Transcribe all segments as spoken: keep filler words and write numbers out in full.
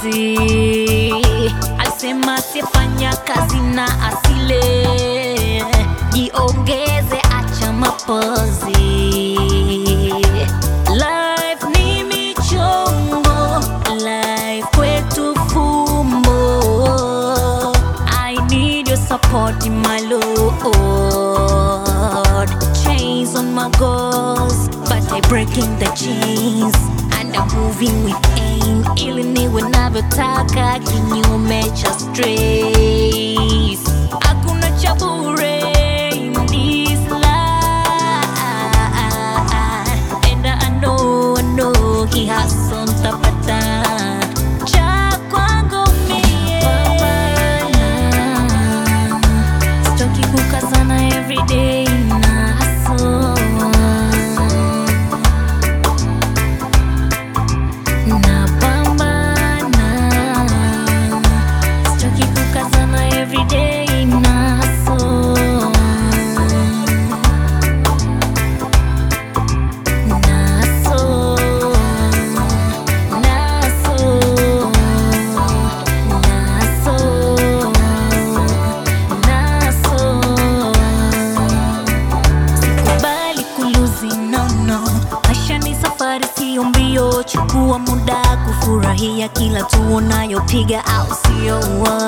kazi. Alisema sifanya kazi na asile, jiongeze acha mapozi. Life ni michongo, life kwetu fumbo. I need your support my Lord. Chains on my goals, but I breaking the chains and I'm moving with aim. Ili niwe navyotaka kinyume cha stress. Hakuna cha bure in this life, and I know, I know he has some tapata. Cha kwangu mie stoki kukazana everyday na hustle. Mbio, chukua muda kufurahia kila tunayopiga au sio?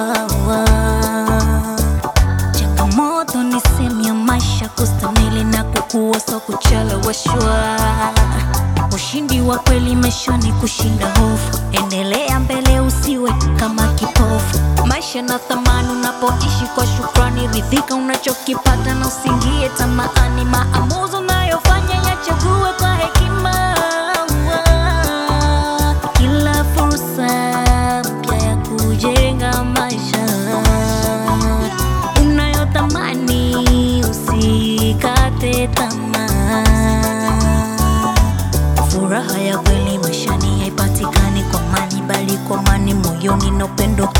Changamoto ni sehemu ya maisha, kustamili na kukua so kucheleweshwa. Ushindi wa kweli maisha ni kushinda hofu. Endelea mbele usiwe kama kipofu. Maisha na thamani unapoishi kwa shukrani. Ridhika unachokipata na usingie tamani. Maamuzi unayofanya yachague kwa hekima. Kila fursa mpya ya kujenga maisha unayotamani, usikate tamaa. Furaha ya kweli maishani haipatikani kwa mali, bali kwa amani moyoni na upendo.